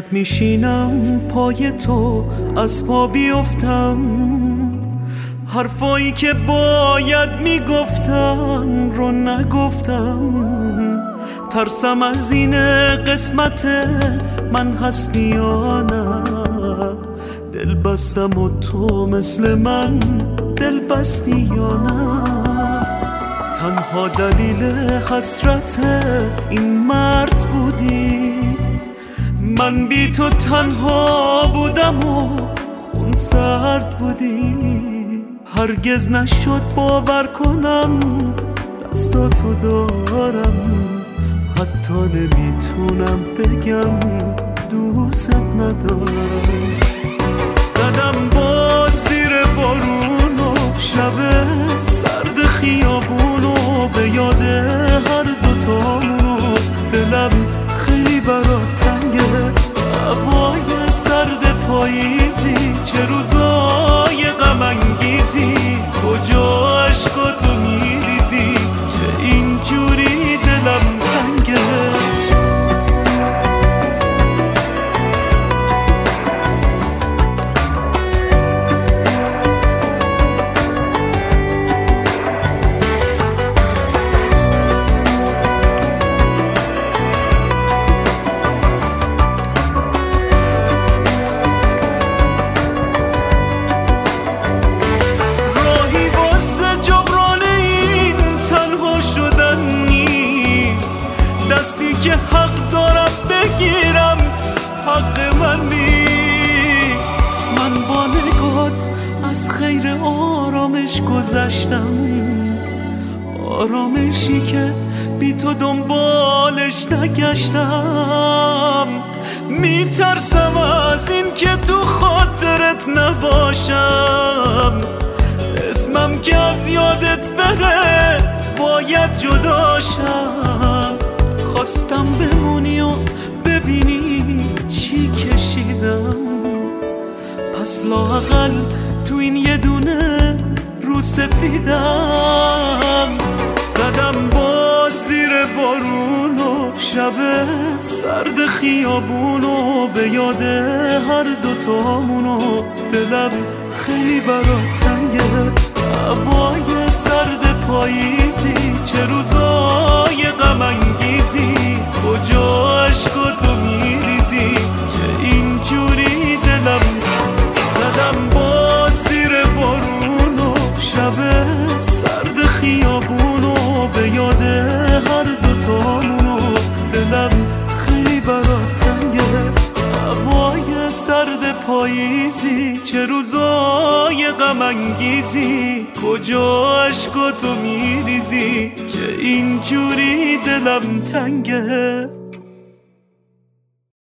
فقط میشینم پای تو از پا بیفتم، حرفایی که باید میگفتم رو نگفتم. ترسم از این قسمت من هستی یا نه، دل بستم و تو مثل من دل بستی یا نه. تنها دلیل حسرت این مرد بودی، من بی تو تنها بودم و خون سرد بودی. هرگز نشد باور کنم دستاتو دارم، حتی نمیتونم بگم دوست ندارم. زدم باز زیر بارون و شب سرد خیابونو، به یاد هر دوتامونو دلم خیلی برات تنگه. هوای سرد پاییزی، چه روزای غم انگیزی، کجا عشقاتو میریزی که اینجوری دلم تنگه. دستی که حق دارم بگیرم حق من نیست. من با نگات از خیر آرامش گذشتم، آرامشی که بی تو دنبالش نگشتم. میترسم از این که تو خاطرت نباشم، اسمم که از یادت بره باید جداشم. خواستم بمونی و ببینی چی کشیدم، پس لااقل تو این یه دونه رو سفیدم. زدم باز زیر بارون و شب سرد خیابونو، به یاد هر دوتامونو دلم خیلی برات تنگه. هوای سرد پاییزی، چه روزای غم انگیزی، کجا عشقاتو میریزی که اینجوری دلم. زدم باز زیر بارون و شب سرد خیابونو، به یاد هر دوتامونو دلم خیلی برات تنگه. هوای سرد پاییزی، چه روزای غم انگیزی، کجا عشقاتو میریزی که اینجوری دلم تنگه.